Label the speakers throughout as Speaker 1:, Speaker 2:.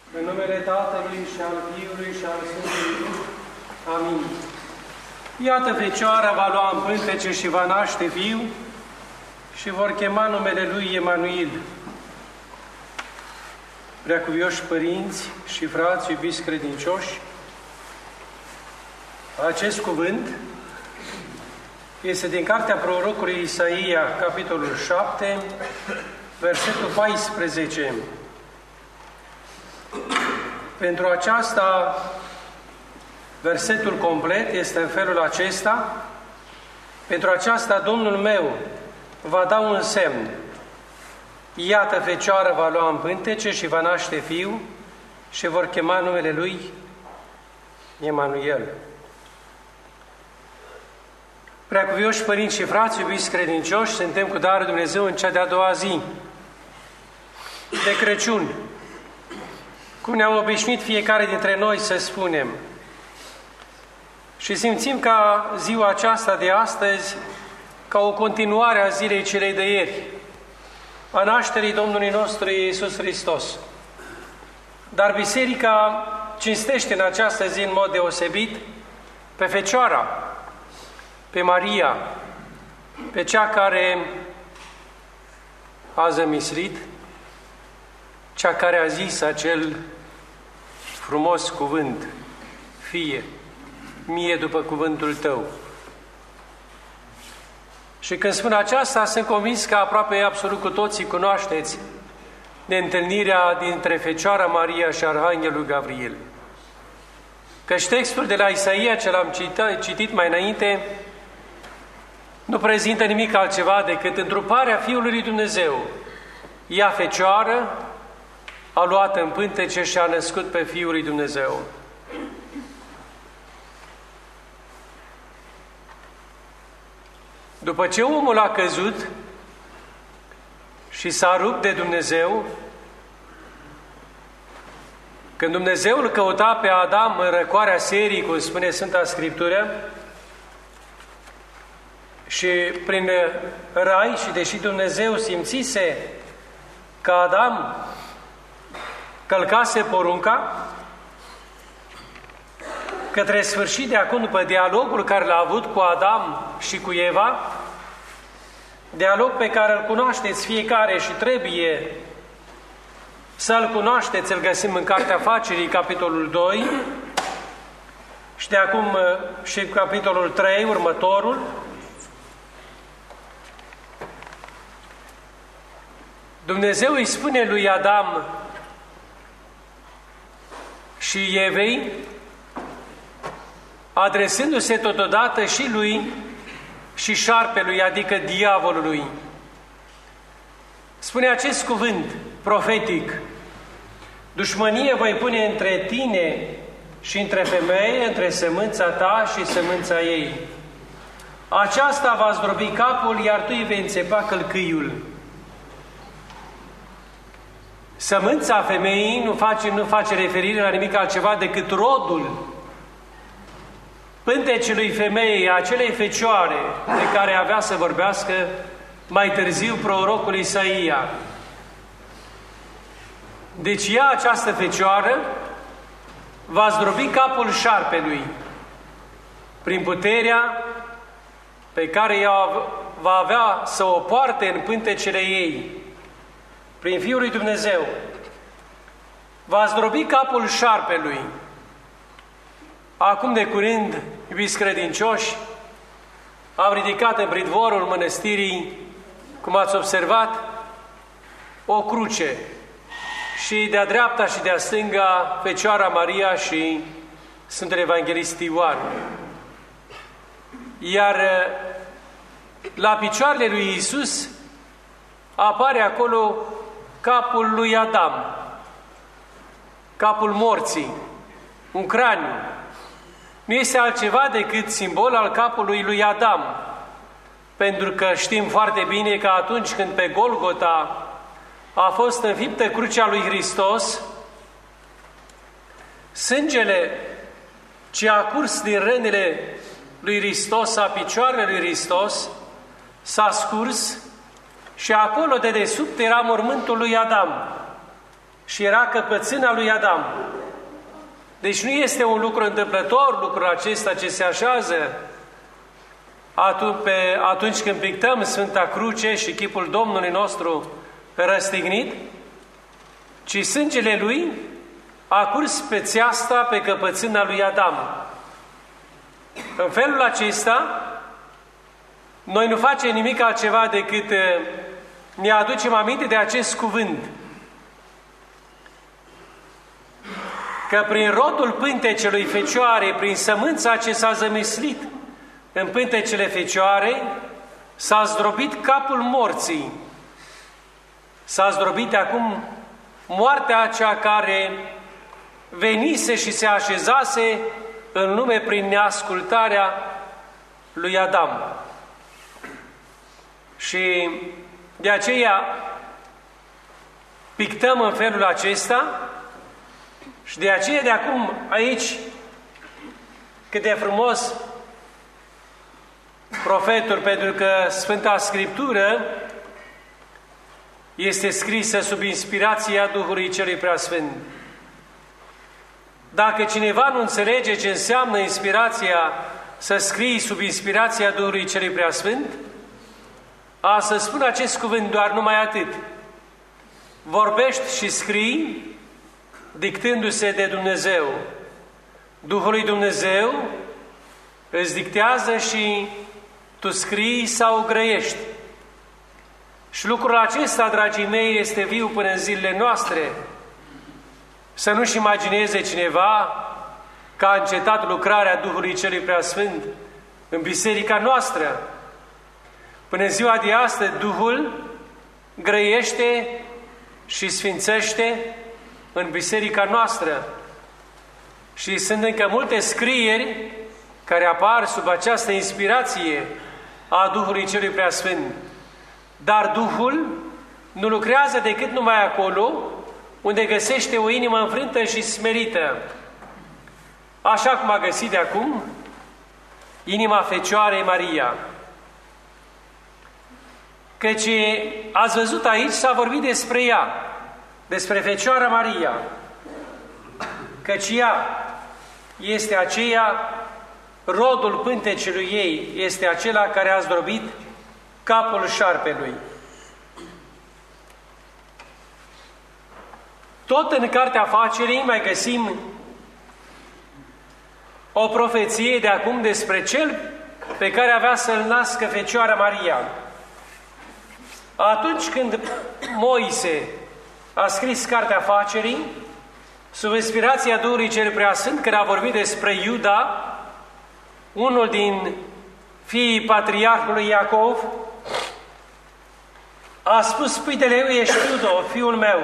Speaker 1: În numele Tatălui și al Fiului și al Sfântului Duh. Amin. Iată, Fecioara va lua în pântece și va naște fiu și vor chema numele lui Emanuel. Preacuvioși părinți și frați, iubiți credincioși, acest cuvânt este din cartea prorocului Isaia, capitolul 7, versetul 14. Pentru aceasta, versetul complet este în felul acesta: pentru aceasta Domnul meu va da un semn. Iată, Fecioară va lua în pântece și va naște fiu și vor chema numele lui Emanuel. Preacuvioși părinți și frați, iubiți credincioși, suntem cu darul Dumnezeu în cea de-a doua zi de Crăciun. Cum ne-am obișnuit fiecare dintre noi să spunem. Și simțim ca ziua aceasta de astăzi ca o continuare a zilei celei de ieri, a nașterii Domnului nostru Iisus Hristos. Dar Biserica cinstește în această zi în mod deosebit pe Fecioara, pe Maria, pe cea care a zămislit, cea care a zis acel frumos cuvânt: fie mie după cuvântul tău. Și când spun aceasta, sunt convins că aproape absolut cu toții cunoașteți de întâlnirea dintre Fecioara Maria și Arhanghelul Gabriel. Căci textul de la Isaia, ce l-am citit mai înainte, nu prezintă nimic altceva decât întruparea Fiului lui Dumnezeu. Ea, Fecioară, a luat în pântece și a născut pe Fiul lui Dumnezeu. După ce omul a căzut și s-a rupt de Dumnezeu, când Dumnezeu îl căuta pe Adam în răcoarea serii, cum spune Sfânta Scriptură, și prin rai, și deși Dumnezeu simțise că Adam călcase porunca, către sfârșit de acum, după dialogul care l-a avut cu Adam și cu Eva, dialog pe care îl cunoașteți fiecare și trebuie să-l cunoașteți, îl găsim în Cartea Facerii, capitolul 2, și de acum și capitolul 3, următorul. Dumnezeu îi spune lui Adam și Evei, adresându-se totodată și lui și șarpelui, adică diavolului. Spune acest cuvânt profetic: dușmănie voi pune între tine și între femeie, între sămânța ta și sămânța ei. Aceasta va zdrobi capul, iar tu îi vei înțepa călcâiul. Sămânța femeii nu face referire la nimic altceva decât rodul pântecelui femeii, acelei fecioare de care avea să vorbească mai târziu prorocul Isaia. Deci ea, această fecioară, va zdrobi capul șarpelui prin puterea pe care ea va avea să o poarte în pântecele ei, prin Fiul lui Dumnezeu. Va zdrobi capul șarpelui. Acum de curând, iubiți credincioși, am ridicat în pridvorul mănăstirii, cum ați observat, o cruce și de-a dreapta și de-a stânga Fecioara Maria și Sfântul Evanghelist Ioan. Iar la picioarele lui Iisus apare acolo capul lui Adam, capul morții, un craniu. Nu este altceva decât simbol al capului lui Adam, pentru că știm foarte bine că atunci când pe Golgota a fost înfiptă crucea lui Hristos, sângele ce a curs din rănile lui Hristos, a picioarele lui Hristos, s-a scurs și acolo de desubt era mormântul lui Adam. și era căpățâna lui Adam. Deci nu este un lucru întâmplător lucrul acesta ce se așează atunci când pictăm Sfânta Cruce și chipul Domnului nostru răstignit, ci sângele lui a curs pe țeasta, pe căpățâna lui Adam. În felul acesta, noi nu facem nimic altceva decât ne aducem aminte de acest cuvânt. Că prin rodul pântecelui Fecioare, prin sămânța ce s-a zămislit în pântecele Fecioare, s-a zdrobit capul morții. S-a zdrobit acum moartea aceea care venise și se așezase în lume prin neascultarea lui Adam. Și de aceea pictăm în felul acesta și de aceea de acum aici cât de frumos profetul, pentru că Sfânta Scriptură este scrisă sub inspirația Duhului Celui Preasfânt. Dacă cineva nu înțelege ce înseamnă inspirația, să scrii sub inspirația Duhului Celui Preasfânt, a să spun acest cuvânt doar numai atât. Vorbești și scrii dictându-se de Dumnezeu. Duhul lui Dumnezeu îți dictează și tu scrii sau grăiești. Și lucrul acesta, dragii mei, este viu până în zilele noastre. Să nu-și imagineze cineva că a încetat lucrarea Duhului Celui Preasfânt în biserica noastră. Până în ziua de astăzi, Duhul grăiește și sfințește în biserica noastră. Și sunt încă multe scrieri care apar sub această inspirație a Duhului Celui Preasfânt. Dar Duhul nu lucrează decât numai acolo unde găsește o inimă înfrântă și smerită. Așa cum a găsit de acum inima Fecioarei Maria. Căci ați văzut aici, s-a vorbit despre ea, despre Fecioara Maria, căci ea este aceea, rodul pântecelui ei este acela care a zdrobit capul șarpelui. Tot în Cartea Facerii mai găsim o profeție de acum despre cel pe care avea să-l nască Fecioara Maria. Atunci când Moise a scris Cartea Facerii, sub inspirația Duhului Cel Preasfânt, când a vorbit despre Iuda, unul din fiii patriarhului Iacov, a spus: Pâitele eu ești Iudo, fiul meu.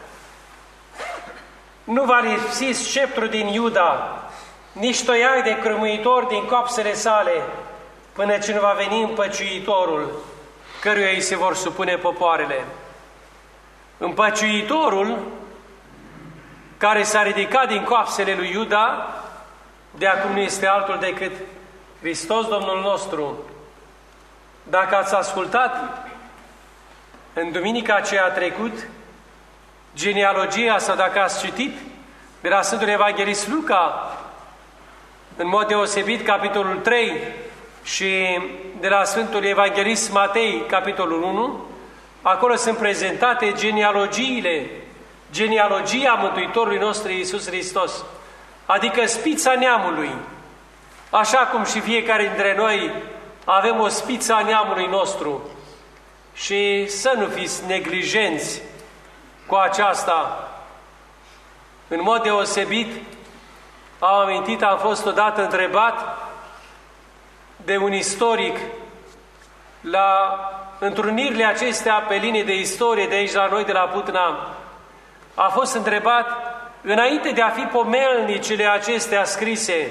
Speaker 1: Nu va lipsi sceptrul din Iuda, nici toiag de crâmuitor din coapsele sale, până ce nu va veni împăciuitorul, căruia îi se vor supune popoarele. Împăciuitorul care s-a ridicat din coapsele lui Iuda, de acum nu este altul decât Hristos Domnul nostru. Dacă ați ascultat în duminica aceea trecut genealogia, sau dacă ați citit de la Sfântul Evanghelist Luca, în mod deosebit capitolul 3, și de la Sfântul Evanghelist Matei, capitolul 1, acolo sunt prezentate genealogiile, genealogia Mântuitorului nostru Iisus Hristos, adică spița neamului, așa cum și fiecare dintre noi avem o spiță a neamului nostru. Și să nu fiți neglijenți cu aceasta. În mod deosebit, am fost odată întrebat de un istoric la întrunirile acestea pe linie de istorie de aici la noi, de la Putna. A fost întrebat, înainte de a fi pomelnicile acestea scrise,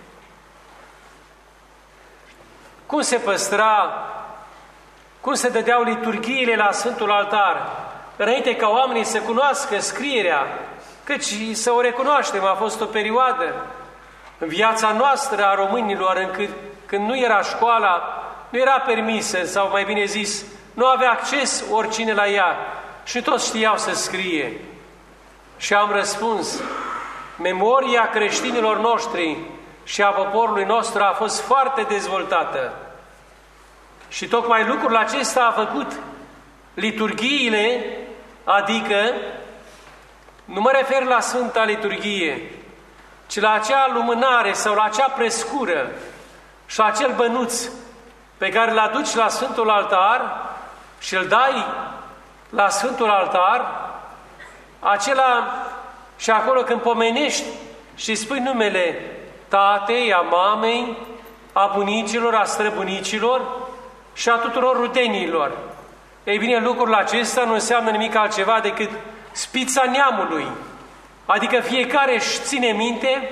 Speaker 1: cum se păstra, cum se dădeau liturghiile la Sfântul Altar, înainte ca oamenii să cunoască scrierea, căci să o recunoaștem, a fost o perioadă în viața noastră a românilor, încât când nu era școala, nu era permisă, sau mai bine zis, nu avea acces oricine la ea și toți știau să scrie. Și am răspuns, memoria creștinilor noștri și a poporului nostru a fost foarte dezvoltată. Și tocmai lucrul acesta a făcut liturghiile, adică, nu mă refer la Sfânta Liturghie, ci la acea lumânare sau la acea prescură și acel bănuț pe care îl aduci la Sfântul Altar și îl dai la Sfântul Altar, acela și acolo când pomenești și spui numele tatei, a mamei, a bunicilor, a străbunicilor și a tuturor rudenilor. Ei bine, lucrul acesta nu înseamnă nimic altceva decât spița neamului. Adică fiecare își ține minte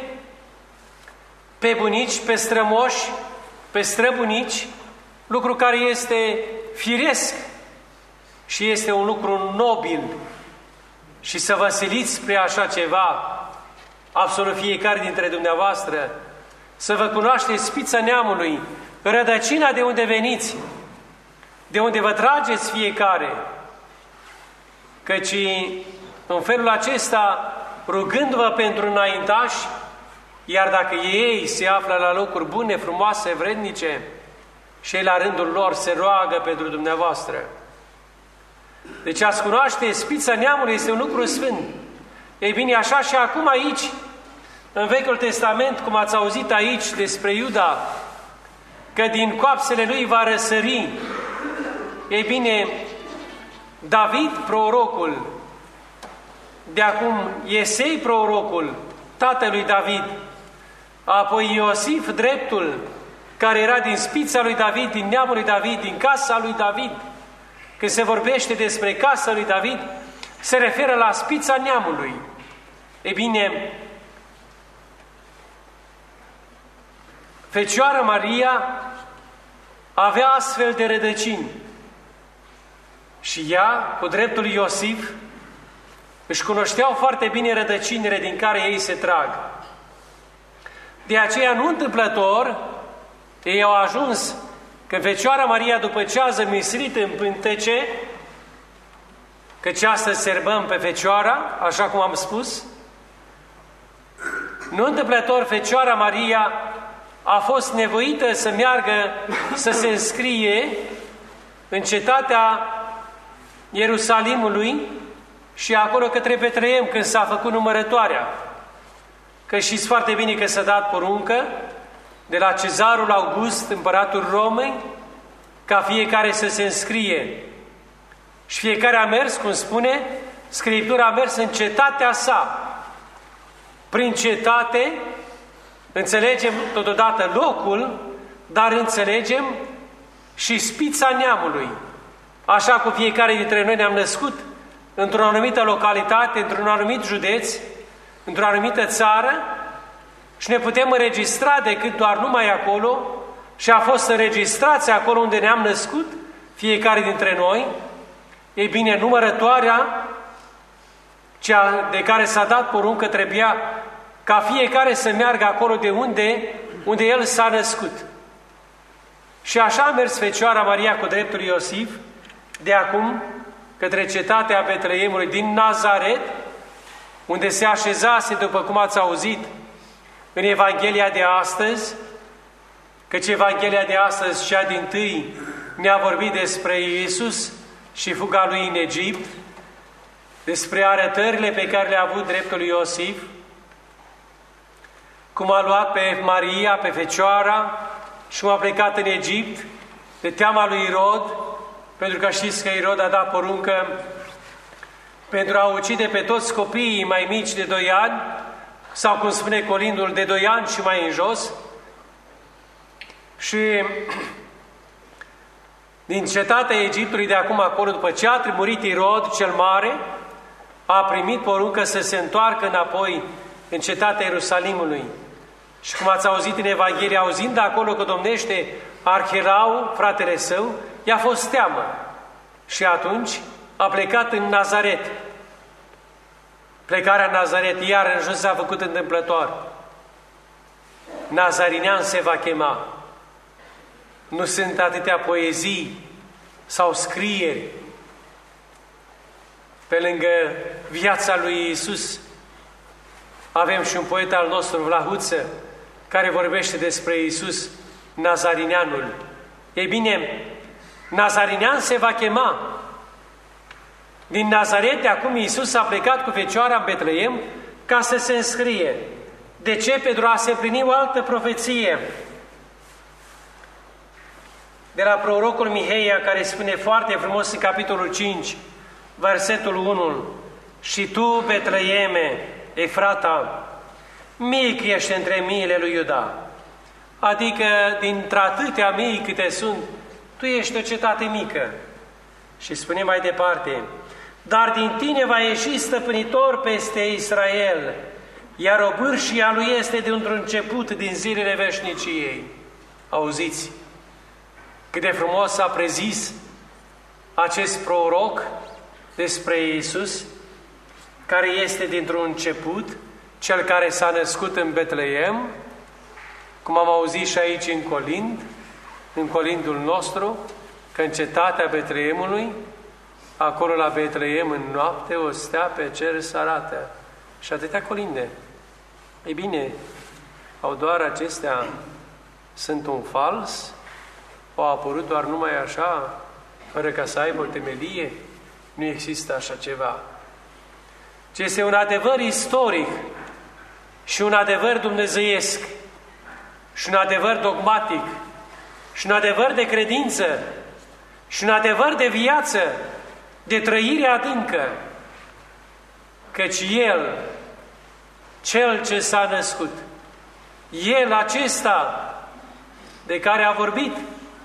Speaker 1: pe bunici, pe strămoși, pe străbunici, lucru care este firesc și este un lucru nobil. Și să vă siliți spre așa ceva, absolut fiecare dintre dumneavoastră, să vă cunoașteți spița neamului, rădăcina de unde veniți, de unde vă trageți fiecare, căci în felul acesta, rugându-vă pentru înaintași, iar dacă ei se află la locuri bune, frumoase, vrednice, și ei la rândul lor se roagă pentru dumneavoastră. Deci a-ți cunoaște spița neamului este un lucru sfânt. Ei bine, așa și acum aici, în Vechiul Testament, cum ați auzit aici despre Iuda, că din coapsele lui va răsări. Ei bine, David, prorocul, de acum Iesei, prorocul, tatălui David, apoi Iosif, dreptul, care era din spița lui David, din neamul lui David, din casa lui David. Când se vorbește despre casa lui David, se referă la spița neamului. Ei bine, Fecioara Maria avea astfel de rădăcini și ea, cu dreptul lui Iosif, își cunoșteau foarte bine rădăcinile din care ei se trag. De aceea, nu întâmplător, ei au ajuns că Fecioara Maria, după ce a zămislit în pântece, căci astăzi serbăm pe Fecioara, așa cum am spus, nu întâmplător Fecioara Maria a fost nevoită să meargă să se înscrie în cetatea Ierusalimului și acolo către Betleem, când s-a făcut numărătoarea. Că știți foarte bine că s-a dat poruncă de la Cezarul August, împăratul Romei, ca fiecare să se înscrie. Și fiecare a mers, cum spune Scriptura, a mers în cetatea sa. Prin cetate înțelegem totodată locul, dar înțelegem și spița neamului. Așa cum fiecare dintre noi ne-am născut într-o anumită localitate, într-un anumit județ, într-o anumită țară și ne putem înregistra decât doar numai acolo și a fost înregistrați acolo unde ne-am născut, fiecare dintre noi. Ei bine, numărătoarea, cea de care s-a dat poruncă, trebuia ca fiecare să meargă acolo de unde el s-a născut. Și așa a mers Fecioara Maria cu dreptul Iosif, de acum către cetatea Betleemului din Nazaret, unde se așezase, după cum ați auzit, în Evanghelia de astăzi, căci Evanghelia de astăzi, cea dintâi, ne-a vorbit despre Iisus și fuga lui în Egipt, despre arătările pe care le-a avut dreptul lui Iosif, cum a luat pe Maria, pe Fecioara și cum a plecat în Egipt de teama lui Irod, pentru că știți că Irod a dat poruncă pentru a ucide pe toți copiii mai mici de 2 ani, sau cum spune colindul, de 2 ani și mai în jos. Și din cetatea Egiptului de acum acolo, după ce a murit Irod cel Mare, a primit poruncă să se întoarcă înapoi în cetatea Ierusalimului. Și cum ați auzit în Evanghelie, auzind de acolo că domnește Arhelau, fratele său, i-a fost teamă. Și atunci a plecat în Nazaret. Plecarea în Nazaret, iar în jos s-a făcut întâmplător. Nazarinean se va chema. Nu sunt atâtea poezii sau scrieri Pe lângă viața lui Iisus, avem și un poet al nostru, Vlahuță, care vorbește despre Iisus, Nazarineanul. Ei bine, Nazarinean se va chema. Din Nazaret, de acum, Iisus a plecat cu Fecioara în Betleem ca să se înscrie. De ce? Pentru a se împlini o altă profeție de la prorocul Miheia, care spune foarte frumos în capitolul 5, versetul 1: și tu, Betleeme, Efrata, mic ești între miile lui Iuda. Adică, dintre atâtea mii câte sunt, tu ești o cetate mică. Și spune mai departe: dar din tine va ieși stăpânitor peste Israel, iar obârșia lui este dintr-un început din zilele veșniciei. Auziți cât de frumos a prezis acest proroc despre Iisus, care este dintr-un început, cel care s-a născut în Betleem, cum am auzit și aici în colindul nostru, că în cetatea Betleemului, acolo la Betleem, în noapte, o stea pe cer să arată. Și atâtea colinde. Ei bine, au doar acestea sunt un fals? Au apărut doar numai așa, fără ca să aibă o temelie? Nu există așa ceva. Ce este un adevăr istoric și un adevăr dumnezeiesc și un adevăr dogmatic și un adevăr de credință și un adevăr de viață, de trăire adâncă, căci El, Cel ce s-a născut, El acesta de care a vorbit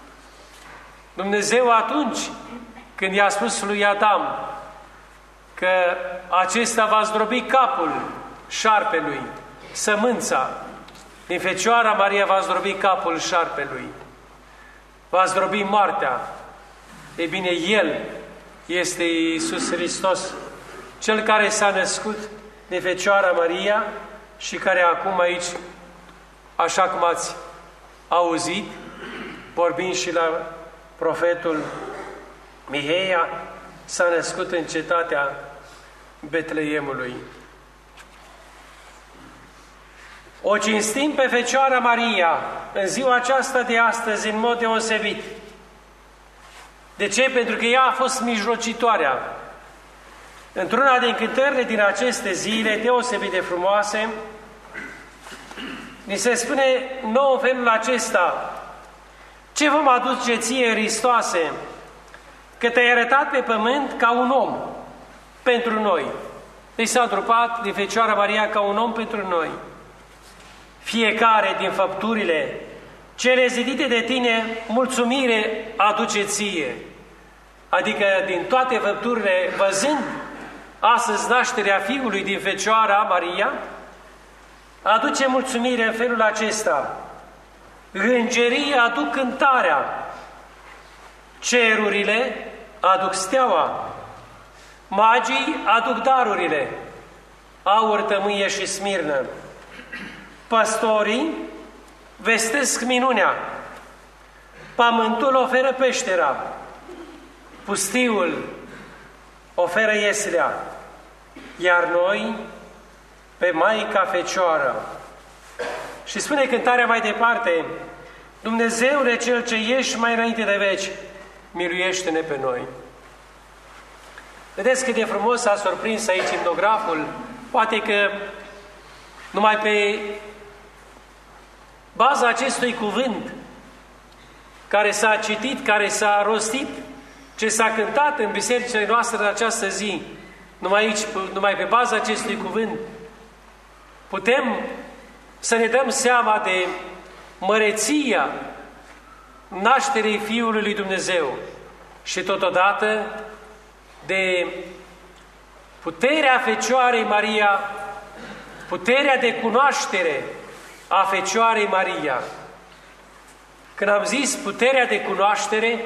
Speaker 1: Dumnezeu atunci când i-a spus lui Adam că acesta va zdrobi capul șarpelui, sămânța din Fecioara Maria va zdrobi capul șarpelui, va zdrobi moartea. Ei bine, El este Iisus Hristos, Cel care s-a născut de Fecioara Maria și care acum aici, așa cum ați auzit, vorbind și la profetul Miheia, s-a născut în cetatea Betleemului. O cinstim pe Fecioara Maria în ziua aceasta de astăzi în mod deosebit. De ce? Pentru că ea a fost mijlocitoarea. Într-una din cântările din aceste zile deosebit de frumoase, ni se spune nou în felul acesta: ce vom aduce ție, Hristoase, că te-ai arătat pe pământ ca un om pentru noi. Deci s-a întrupat din Fecioara Maria ca un om pentru noi. Fiecare din făpturile cele zidite de tine, mulțumire aduce ție. Adică din toate făpturile, văzând astăzi nașterea Fiului din Fecioara Maria, aduce mulțumire în felul acesta. Îngerii aduc cântarea, cerurile aduc steaua, magii aduc darurile, aur, tămâie și smirnă, păstorii vestesc minunea, pământul oferă peștera, pustiul oferă ieslea, iar noi pe Maica Fecioară. Și spune cântarea mai departe: Dumnezeule Cel ce ești mai înainte de veci, miluiește-ne pe noi. Vedeți cât de frumos a surprins aici imnograful. Poate că numai pe baza acestui cuvânt care s-a citit, care s-a rostit, ce s-a cântat în bisericile noastre în această zi, numai pe baza acestui cuvânt, putem să ne dăm seama de măreția nașterii Fiului lui Dumnezeu și totodată de puterea Fecioarei Maria, puterea de cunoaștere a Fecioarei Maria. Când am zis puterea de cunoaștere,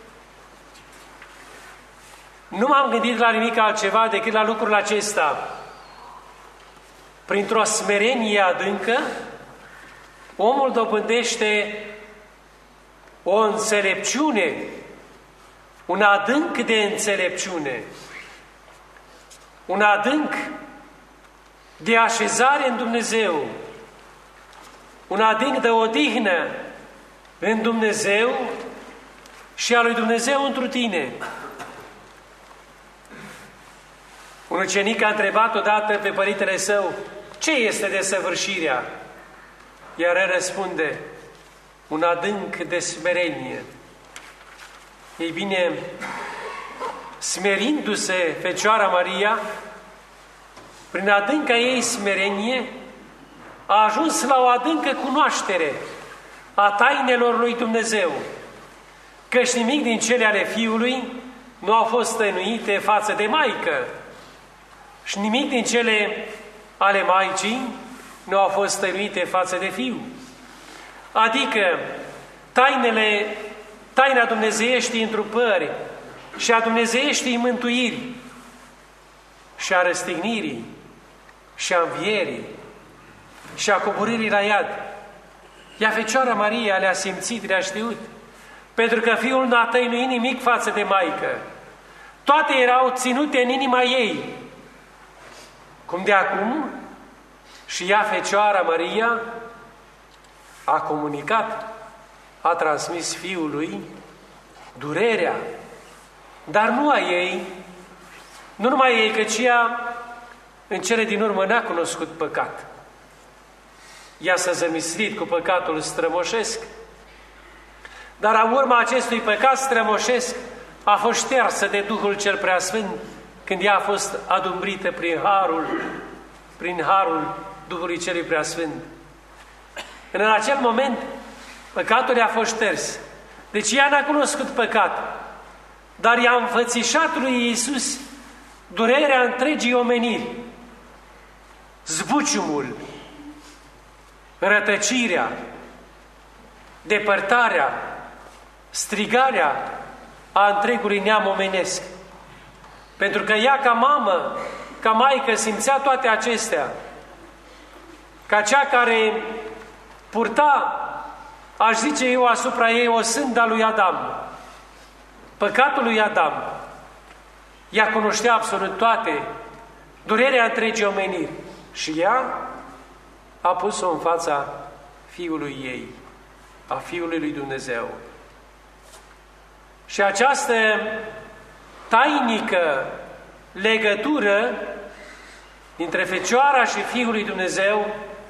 Speaker 1: nu m-am gândit la nimic altceva decât la lucrul acesta. Printr-o smerenie adâncă, omul dobândește o înțelepciune, un adânc de înțelepciune. un adânc de așezare în Dumnezeu, un adânc de odihnă în Dumnezeu și a lui Dumnezeu întru tine. Un ucenic a întrebat odată pe părintele său, ce este desăvârșirea? Iar el răspunde, un adânc de smerenie. Ei bine, smerindu-se Fecioara Maria, prin adânca ei smerenie, a ajuns la o adâncă cunoaștere a tainelor lui Dumnezeu, căci nimic din cele ale Fiului nu au fost tăinuite față de Maică și nimic din cele ale Maicii nu au fost tăinuite față de Fiu. Adică taina dumnezeieștii întrupări și a dumnezeieștii mântuiri și a răstignirii și a învierii și a coborârii la iad. Ea, Fecioara Maria, le-a simțit, le-a știut, pentru că Fiul n-a tăinuit nimic față de Maică. Toate erau ținute în inima ei. Cum de acum și ea, Fecioara Maria, a comunicat, a transmis Fiului durerea, dar nu a ei, nu numai ei, căci ea în cele din urmă n-a cunoscut păcat. Ea s-a zămislit cu păcatul strămoșesc, dar în urma acestui păcat strămoșesc a fost ștersă de Duhul cel Preasfânt când ea a fost adumbrită prin harul Duhului celui Preasfânt. În acel moment, păcatul i-a fost șters. Deci ea n-a cunoscut păcat, dar i-a înfățișat lui Iisus durerea întregii omeniri, zbuciumul, rătăcirea, depărtarea, strigarea a întregului neam omenesc. Pentru că ea, ca mamă, ca maică, simțea toate acestea, ca cea care purta, aș zice eu, asupra ei o sânda lui Adam, păcatul lui Adam. Ea cunoștea absolut toate, durerea întregii omeniri. Și ea a pus-o în fața Fiului ei, a Fiului lui Dumnezeu. Și această tainică legătură dintre Fecioara și Fiul lui Dumnezeu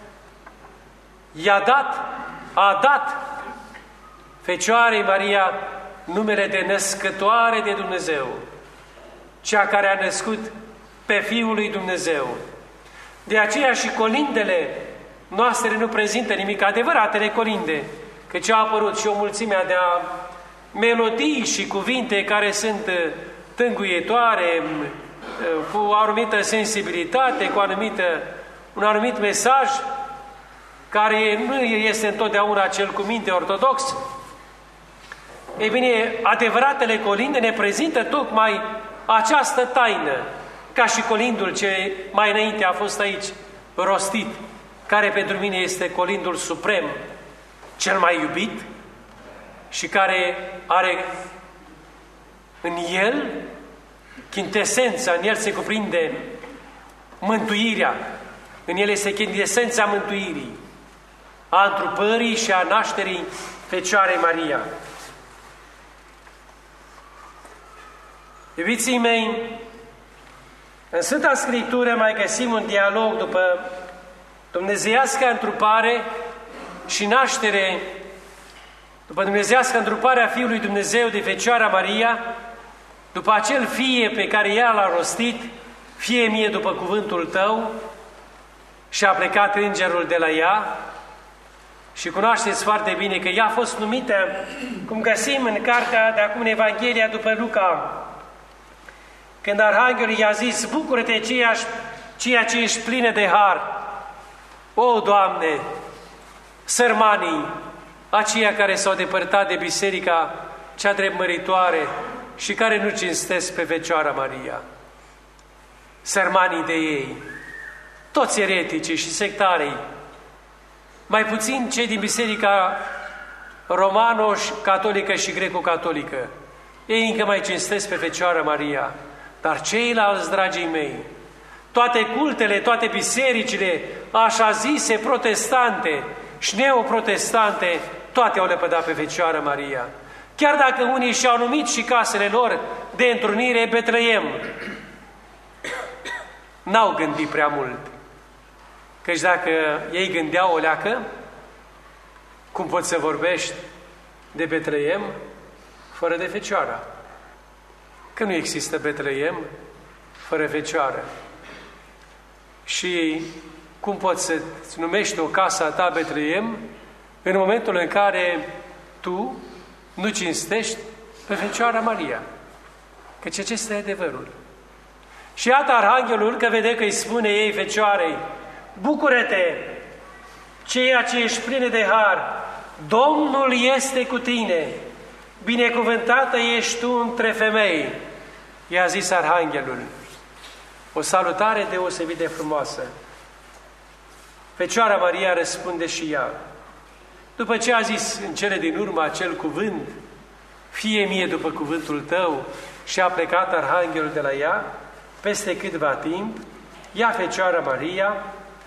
Speaker 1: a dat Fecioarei Maria numele de născătoare de Dumnezeu, cea care a născut pe Fiul lui Dumnezeu. De aceea și colindele noastre nu prezintă nimic, adevăratele colinde, căci a apărut și o mulțime de melodii și cuvinte care sunt tânguietoare, cu o anumită sensibilitate, cu un anumit mesaj, care nu este întotdeauna cel cu minte ortodox. Ei bine, adevăratele colinde ne prezintă tocmai această taină, ca și colindul ce mai înainte a fost aici rostit, care pentru mine este colindul suprem, cel mai iubit și care are în el chintesența, în el se cuprinde mântuirea, în el este chintesența mântuirii, a întrupării și a nașterii Fecioarei Maria. Iubiții mei, în Sfânta Scriptură mai găsim un dialog după dumnezeiasca întrupare și naștere, după dumnezeiasca întrupare a Fiului Dumnezeu de Fecioara Maria, după acel fie pe care ea l-a rostit, fie mie după cuvântul tău, și a plecat îngerul de la ea. Și cunoașteți foarte bine că ea a fost numită, cum găsim în cartea de acum în Evanghelia după Luca, când Arhanghelul i-a zis, bucură-te ceea ce ești plină de har. O, Doamne, sărmanii, aceia care s-au depărtat de biserica cea dreptmăritoare și care nu cinstesc pe Fecioara Maria. Sărmanii de ei, toți ereticii și sectarii, mai puțin cei din biserica romano-catolică și greco-catolică, ei încă mai cinstesc pe Fecioara Maria, dar ceilalți, dragii mei, toate cultele, toate bisericile, așa zise protestante și neoprotestante, toate au lepădat pe Fecioară Maria. Chiar dacă unii și-au numit și casele lor de întrunire Betleem, n-au gândit prea mult. Căci dacă ei gândeau o leacă, cum poți să vorbești de Betleem fără de Fecioara? Că nu există Betleem fără Fecioară. Și cum poți să-ți numești o casă a ta Betleem în momentul în care tu nu cinstești pe Fecioara Maria? Căci acesta e adevărul. Și iată Arhanghelul că vede că îi spune ei Fecioarei: bucură-te, ceea ce ești plină de har, Domnul este cu tine, binecuvântată ești tu între femei. I-a zis Arhanghelul. O salutare deosebit de frumoasă. Fecioara Maria răspunde și ea. După ce a zis în cele din urmă acel cuvânt, fie mie după cuvântul tău, și a plecat Arhanghelul de la ea, peste câtva timp, ea, Fecioara Maria,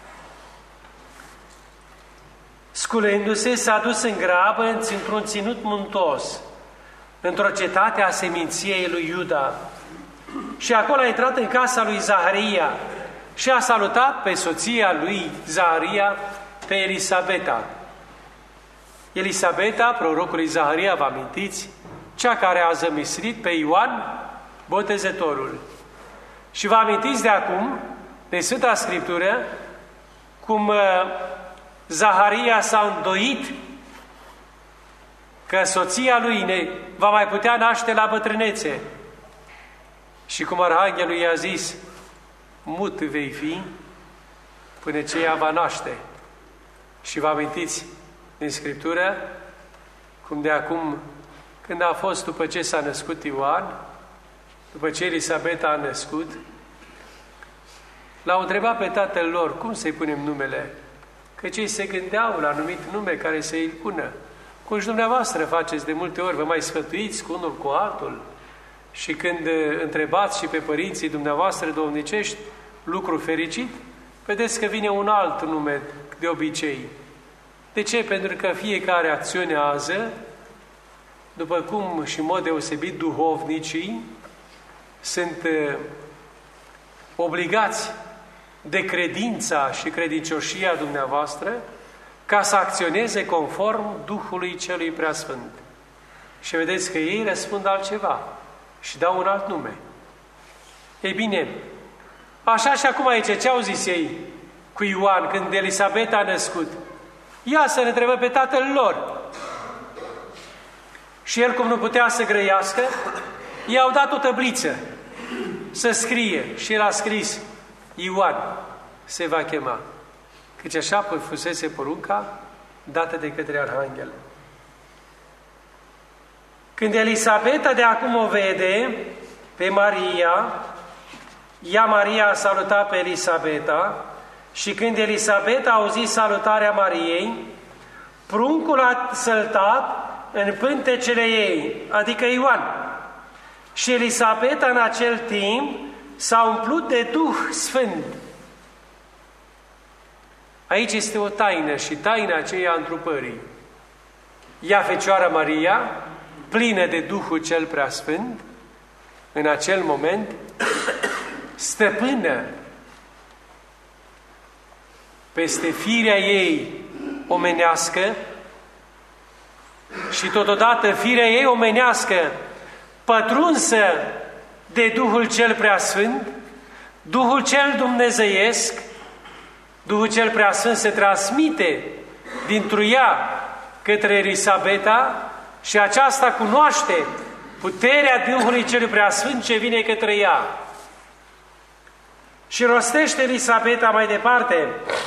Speaker 1: sculându-se, s-a dus în grabă într-un ținut muntos, într-o cetate a seminției lui Iuda. Și acolo a intrat în casa lui Zaharia și a salutat pe soția lui Zaharia, pe Elisabeta. Elisabeta, prorocului Zaharia, vă amintiți, cea care a zămislit pe Ioan Botezătorul. Și vă amintiți de acum, de Sfânta Scriptură, cum Zaharia s-a îndoit că soția lui ne va mai putea naște la bătrânețe. Și cum Arhanghelul i-a zis, mut vei fi până ce ea va naște. Și vă amintiți din Scriptură cum de acum, când a fost după ce s-a născut Ioan, după ce Elisabeta a născut, l-au întrebat pe tatăl lor, cum să-i punem numele? Căci ei se gândeau la anumit nume care să-i pună. Cum și dumneavoastră faceți de multe ori, vă mai sfătuiți cu unul cu altul și când întrebați și pe părinții dumneavoastră domnicești lucru fericit, vedeți că vine un alt nume de obicei. De ce? Pentru că fiecare acționează după cum și în mod deosebit duhovnicii sunt obligați de credința și credincioșia dumneavoastră ca să acționeze conform Duhului Celui Preasfânt. Și vedeți că ei răspund altceva și dau un alt nume. Ei bine, așa și acum aici, ce au zis ei cu Ioan când Elisabeta a născut? Ia să ne întrebă pe tatăl lor. Și el, cum nu putea să grăiască, i-au dat o tăbliță să scrie. Și el a scris, Ioan se va chema. Căci așa fusese porunca dată de către Arhanghel. Când Elisabeta de acum o vede pe Maria, ea, Maria, a salutat pe Elisabeta și când Elisabeta a auzit salutarea Mariei, pruncul a săltat în pântecele ei, adică Ioan. Și Elisabeta în acel timp s-a umplut de Duh Sfânt. Aici este o taină și taina aceea a întrupării. Ea, Fecioara Maria, plină de Duhul cel Preasfânt, în acel moment, stăpână peste firea ei omenească și totodată firea ei omenească, pătrunsă de Duhul cel Preasfânt, Duhul cel dumnezeiesc, Duhul cel Preasfânt se transmite dintr-o ea către Elisabeta și aceasta cunoaște puterea Duhului cel Preasfânt ce vine către ea. Și rostește Elisabeta mai departe,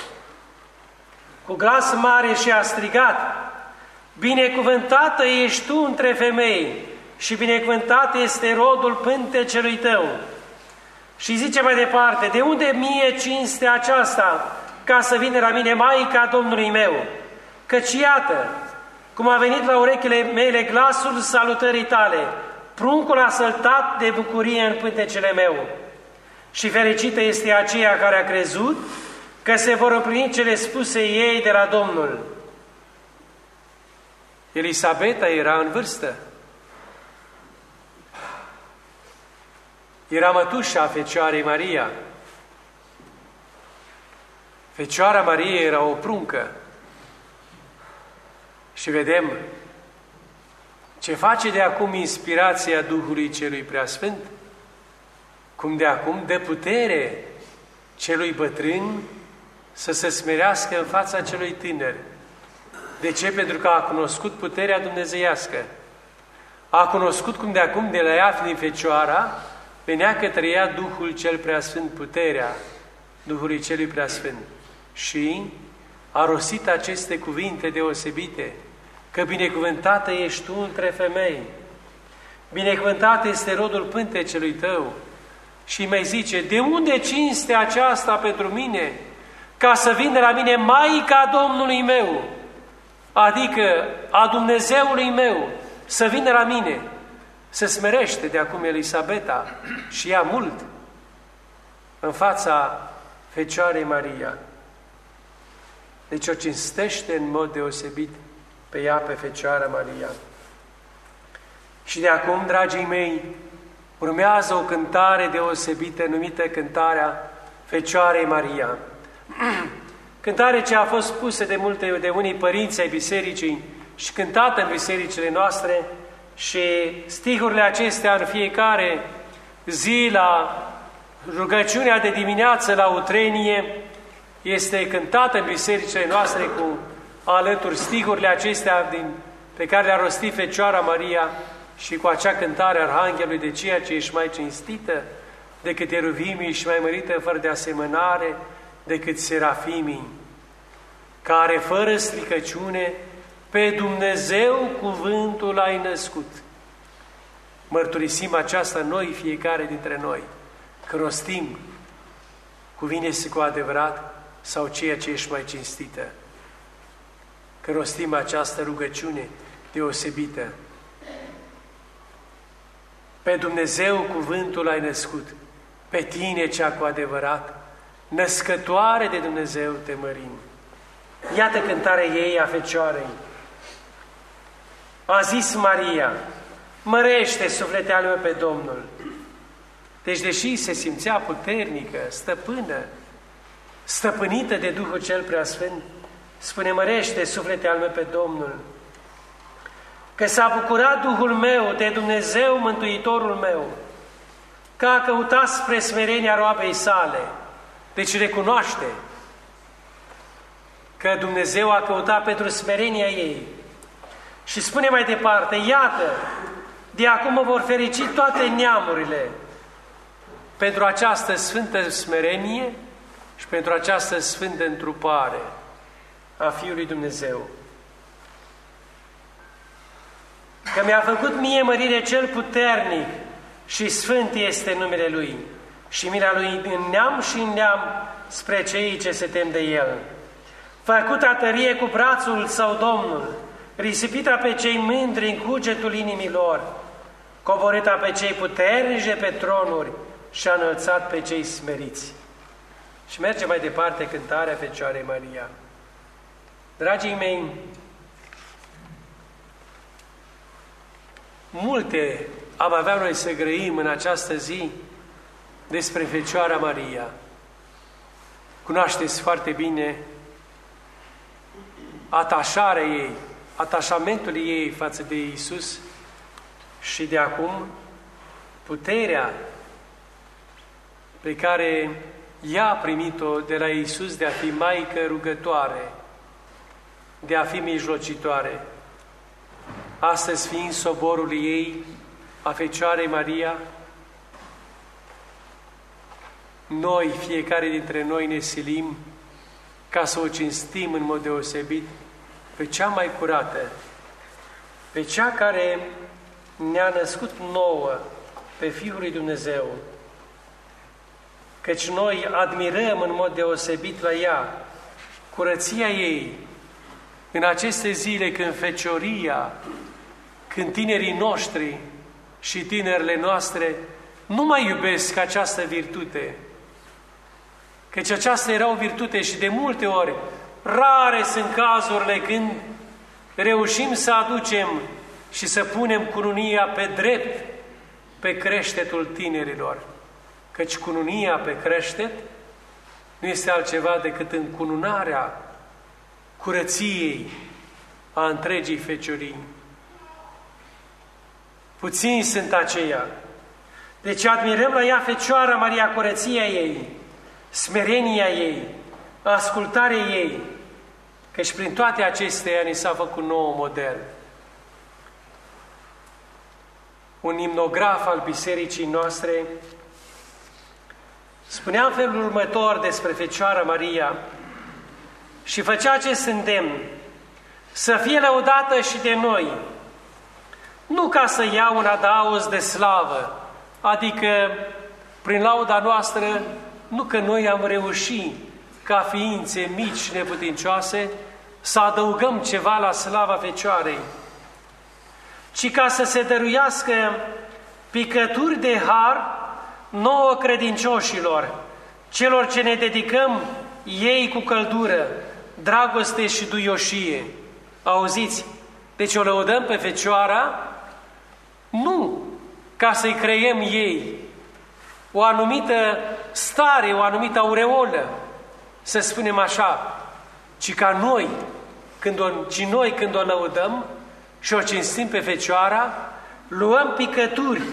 Speaker 1: cu glas mare și a strigat, binecuvântată ești tu între femei și binecuvântat este rodul pântecelui tău. Și zice mai departe, de unde mie cinste aceasta ca să vină la mine Maica Domnului meu? Căci iată, cum a venit la urechile mele glasul salutării tale, pruncul a săltat de bucurie în pântecele meu. Și fericită este aceea care a crezut că se vor împlini cele spuse ei de la Domnul. Elisabeta era în vârstă. Era mătușa Fecioarei Maria. Fecioara Maria era o pruncă. Și vedem ce face de acum inspirația Duhului Celui Preasfânt, cum de acum dă putere celui bătrân să se smerească în fața celui tânăr. De ce? Pentru că a cunoscut puterea dumnezeiască. A cunoscut cum de acum de la ea, din Fecioara, venea către ea Duhul Cel Preasfânt, puterea Duhului Celui Preasfânt. Și a rostit aceste cuvinte deosebite, că binecuvântată ești tu între femei, binecuvântat este rodul pântecelui tău. Și mai zice, de unde cinste aceasta pentru mine, ca să vină la mine Maica Domnului meu, adică a Dumnezeului meu, să vină la mine. Se smerește de acum Elisabeta și ea mult în fața Fecioarei Maria. Deci o cinstește în mod deosebit pe ea, pe Fecioara Maria. Și de acum, dragii mei, urmează o cântare deosebită numită cântarea Fecioarei Maria. Cântare ce a fost pusă de unii părinți ai bisericii și cântată în bisericile noastre, și stihurile acestea în fiecare zi la rugăciunea de dimineață la utrenie este cântată în bisericile noastre cu alături stihurile acestea pe care le-a rostit Fecioara Maria și cu acea cântare a Arhanghelului, de ceea ce ești mai cinstită decât eruvimii și mai mărită fără de asemănare decât serafimii, care fără stricăciune pe Dumnezeu cuvântul ai născut. Mărturisim aceasta noi, fiecare dintre noi, că rostim cuvinte cu adevărat sau ceea ce ești mai cinstită. Că rostim această rugăciune deosebită. Pe Dumnezeu cuvântul ai născut, pe tine cea cu adevărat, născătoare de Dumnezeu te mărim. Iată cântarea ei a Fecioarei. A zis Maria, mărește suflete al meu pe Domnul. Deci deși se simțea puternică, stăpână, stăpânită de Duhul Cel Preasfânt, spune, mărește suflete al meu pe Domnul, că s-a bucurat Duhul meu de Dumnezeu Mântuitorul meu, că a căutat spre smerenia roabei sale. Deci recunoaște că Dumnezeu a căutat pentru smerenia ei. Și spune mai departe, iată, de acum mă vor ferici toate neamurile pentru această sfântă smerenie și pentru această sfântă întrupare a Fiului Dumnezeu. Că mi-a făcut mie mărire cel puternic și sfânt este numele Lui și mila Lui în neam și în neam spre cei ce se tem de El. Făcuta tărie cu brațul Său Domnul, risipita pe cei mândri în cugetul inimilor, coborâta pe cei puternici de pe tronuri și a înălțat pe cei smeriți. Și merge mai departe cântarea Fecioarei Maria. Dragii mei, multe am avea noi să grăim în această zi despre Fecioara Maria. Cunoașteți foarte bine atașarea ei, atașamentul ei față de Iisus și de acum puterea pe care ea a primit-o de la Iisus de a fi Maică rugătoare, de a fi mijlocitoare. Astăzi, fiind soborul ei, a Fecioarei Maria, noi, fiecare dintre noi, ne silim ca să o cinstim în mod deosebit pe cea mai curată, pe cea care ne-a născut nouă, pe Fiul lui Dumnezeu, căci noi admirăm în mod deosebit la ea curăția ei în aceste zile când fecioria, când tinerii noștri și tinerile noastre nu mai iubesc această virtute, căci aceasta era o virtute și de multe ori, rare sunt cazurile când reușim să aducem și să punem cununia pe drept pe creștetul tinerilor, căci cununia pe creștet nu este altceva decât încununarea curăției a întregii feciorii. Puțini sunt aceia. Deci admirăm la ea Fecioara Maria curăția ei, smerenia ei, ascultarea ei, căci prin toate acestea ni s-a făcut nou model. Un imnograf al bisericii noastre spunea în felul următor despre Fecioara Maria și făcea acest îndemn: să fie lăudată și de noi, nu ca să ia un adaos de slavă, adică prin lauda noastră, nu că noi am reușit ca ființe mici și neputincioase să adăugăm ceva la slava Fecioarei, ci ca să se dăruiască picături de har nouă credincioșilor, celor ce ne dedicăm ei cu căldură, dragoste și duioșie. Auziți? Deci o lăudăm pe Fecioara nu ca să-i creiem ei o anumită stare, o anumită aureolă, să spunem așa, ci ca noi, când o lăudăm și o cinstim pe Fecioara, luăm picături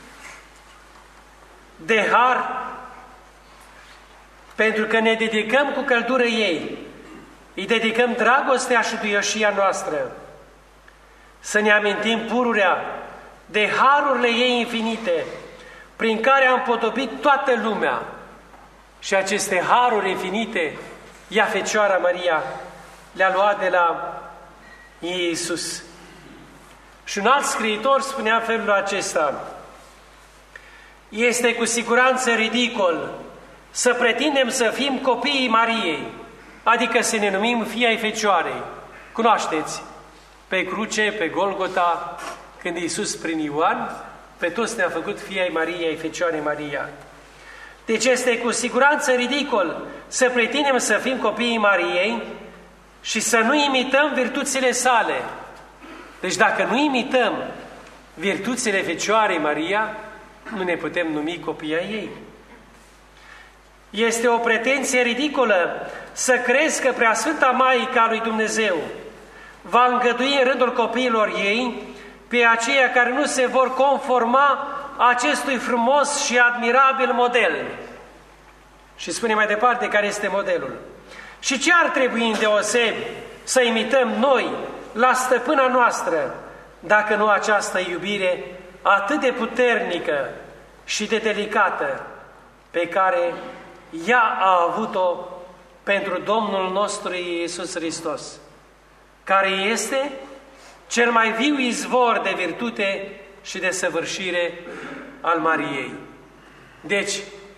Speaker 1: de har, pentru că ne dedicăm cu căldură ei, îi dedicăm dragostea și duioșia noastră, să ne amintim pururea de harurile ei infinite, prin care a împodobit toată lumea. Și aceste haruri infinite, ea, Fecioara Maria, le-a luat de la Iisus. Și un alt scriitor spunea felul acesta: este cu siguranță ridicol să pretindem să fim copiii Mariei, adică să ne numim fii ai Fecioarei. Cunoașteți, pe cruce, pe Golgota, când Iisus prin Ioan, pe toți ne-a făcut fii ai Mariei, ai Fecioarei Maria. Deci este cu siguranță ridicol să pretindem să fim copiii Mariei și să nu imităm virtuțile sale. Deci dacă nu imităm virtuțile Fecioarei Maria, nu ne putem numi copii ai ei. Este o pretenție ridicolă să crezi că Preasfânta Maică a lui Dumnezeu va îngădui în rândul copiilor ei pe aceia care nu se vor conforma acestui frumos și admirabil model. Și spune mai departe care este modelul. Și ce ar trebui îndeosebi să imităm noi la stăpâna noastră, dacă nu această iubire atât de puternică și de delicată pe care ea a avut-o pentru Domnul nostru Iisus Hristos, care este cel mai viu izvor de virtute și de săvârșire al Mariei. Deci,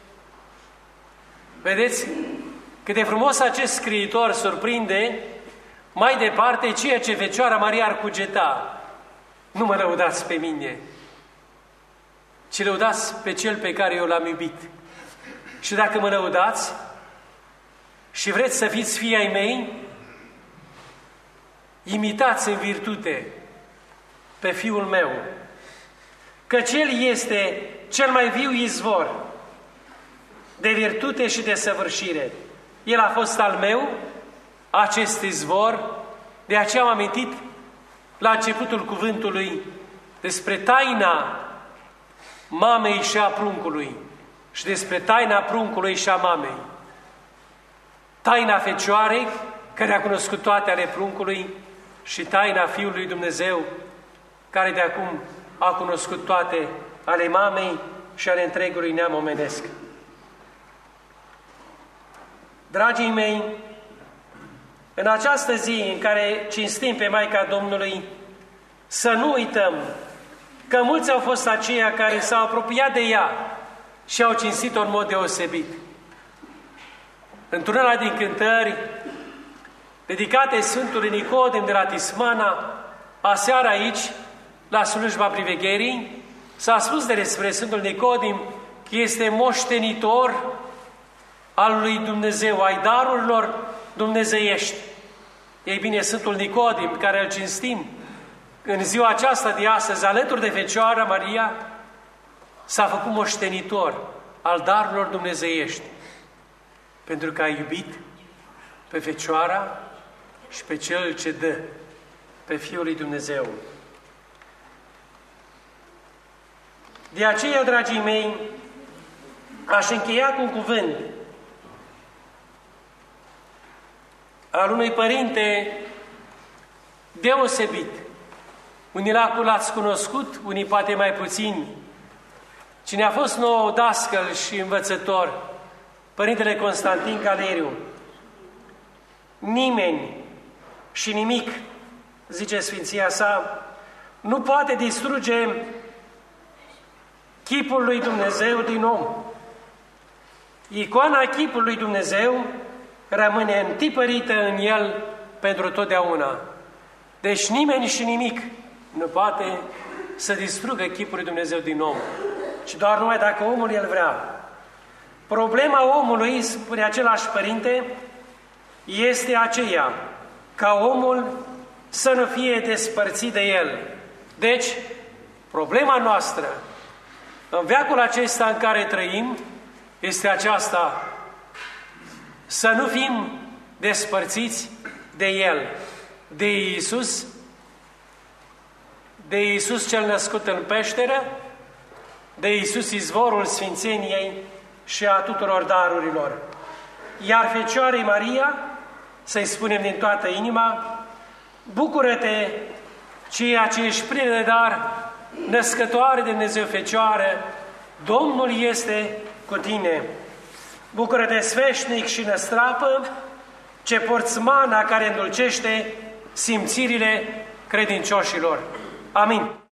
Speaker 1: vedeți cât de frumos acest scriitor surprinde mai departe ceea ce Fecioara Maria ar cugeta. Nu mă lăudați pe mine, ci lăudați pe Cel pe care eu l-am iubit. Și dacă mă lăudați și vreți să fiți fii ai mei, imitați în virtute pe Fiul meu, căci El este cel mai viu izvor de virtute și de săvârșire. El a fost al meu, acest izvor, de aceea am amintit la începutul cuvântului despre taina mamei și a pruncului și despre taina pruncului și a mamei. Taina Fecioarei, care a cunoscut toate ale pruncului, și taina Fiului Dumnezeu, care de acum a cunoscut toate ale mamei și ale întregului neam omenesc. Dragii mei, în această zi în care cinstim pe Maica Domnului, să nu uităm că mulți au fost aceia care s-au apropiat de ea și au cinstit-o în mod deosebit. Într-una din cântări dedicate Sfântului Nicodim de la Tismana, aseară aici, la slujba privegherii, S-a spus despre Sfântul Nicodim că este moștenitor al lui Dumnezeu, ai darurilor dumnezeiești. Ei bine, Sfântul Nicodim, care îl cinstim în ziua aceasta de astăzi, alături de Fecioara Maria, s-a făcut moștenitor al darurilor dumnezeiești, pentru că a iubit pe Fecioara și pe Cel ce dă, pe Fiul lui Dumnezeu. De aceea, dragii mei, aș încheia cu un cuvânt al unui părinte deosebit. Unii l-ați cunoscut, unii poate mai puțin. Cine a fost nou dascăl și învățător, Părintele Constantin Caleriu. Nimeni și nimic, zice Sfinția sa, nu poate distruge chipul lui Dumnezeu din om. Icoana chipului lui Dumnezeu rămâne întipărită în el pentru totdeauna. Deci nimeni și nimic nu poate să distrugă chipul lui Dumnezeu din om, ci doar numai dacă omul el vrea. Problema omului, spune același părinte, este aceea ca omul să nu fie despărțit de el. Deci, problema noastră în veacul acesta în care trăim este aceasta: să nu fim despărțiți de El, de Iisus, de Iisus cel născut în peșteră, de Iisus izvorul sfințeniei și a tuturor darurilor. Iar Fecioarei Maria, să-i spunem din toată inima: bucură-te, ceea ce ești plină de dar, născătoare de Dumnezeu Fecioară, Domnul este cu tine. Bucură-te sfeșnic și năstrapă, ce porți mana care îndulcește simțirile credincioșilor. Amin.